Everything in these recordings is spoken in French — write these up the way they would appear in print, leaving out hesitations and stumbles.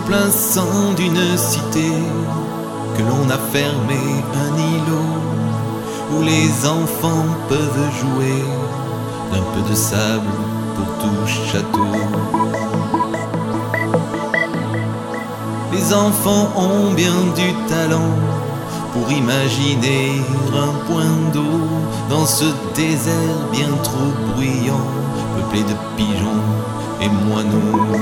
plein sang d'une cité, que l'on a fermé un îlot où les enfants peuvent jouer d'un peu de sable pour tout château. Les enfants ont bien du talent pour imaginer un point d'eau dans ce désert bien trop bruyant, peuplé de pigeons et moineaux.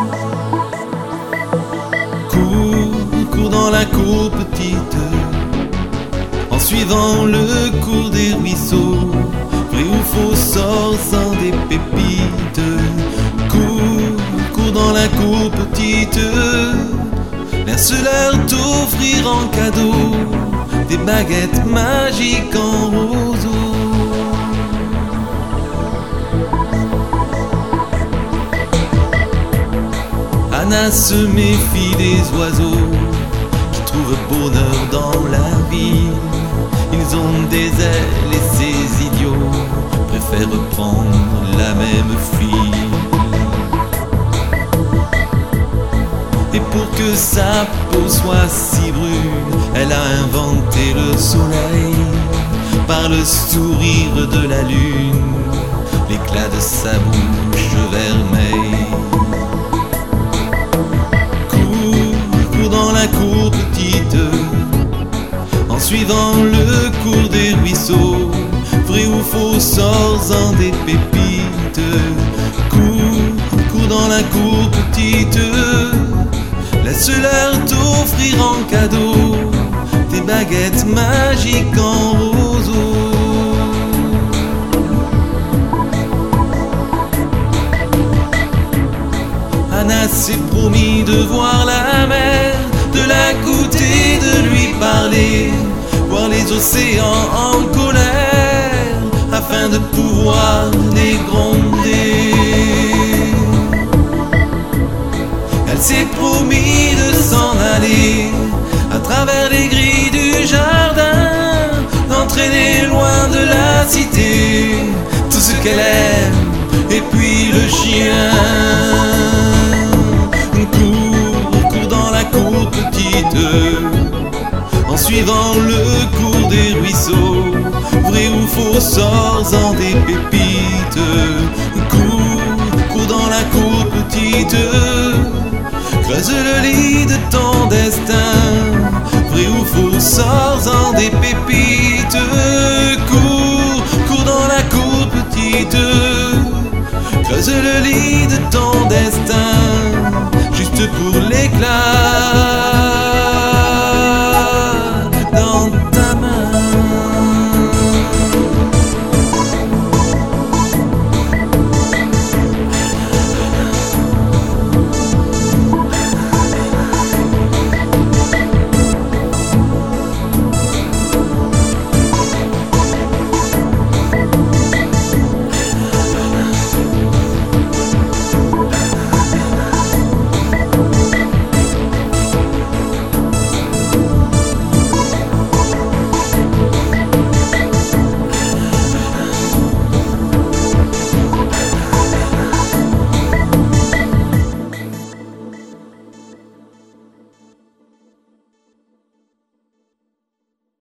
Cours dans la cour petite, en suivant le cours des ruisseaux, vrai ou faux sort sans des pépites. Cours dans la cour petite, laisse-leur t'offrir en cadeau des baguettes magiques en roseau. Anna se méfie des oiseaux qui trouvent bonheur dans la vie. Ils ont des ailes et ces idiots préfèrent prendre la même fille. Et pour que sa peau soit si brune, elle a inventé le soleil. Par le sourire de la lune, l'éclat de sa bouche vermeille. Cours dans la cour petite, en suivant le cours des ruisseaux, vrai ou faux sors-en des pépites. Cours dans la cour petite, laisse-leur t'offrir en cadeau des baguettes magiques en roseau. Anna s'est promis de voir la mer, de la goûter, de lui parler, voir les océans en colère, afin de pouvoir les gronder. Elle s'est promis de s'en aller à travers les grilles du jardin, d'entraîner loin de la cité tout ce qu'elle aime, et puis le chien. Cours dans la cour petite, en suivant le cours des ruisseaux, vrai ou faux sors-en des pépites. Cours dans la cour petite, creuse le lit de ton destin, vrai ou faux sors-en des pépites. Cours dans la cour petite, creuse le lit de ton destin, juste pour l'éclat.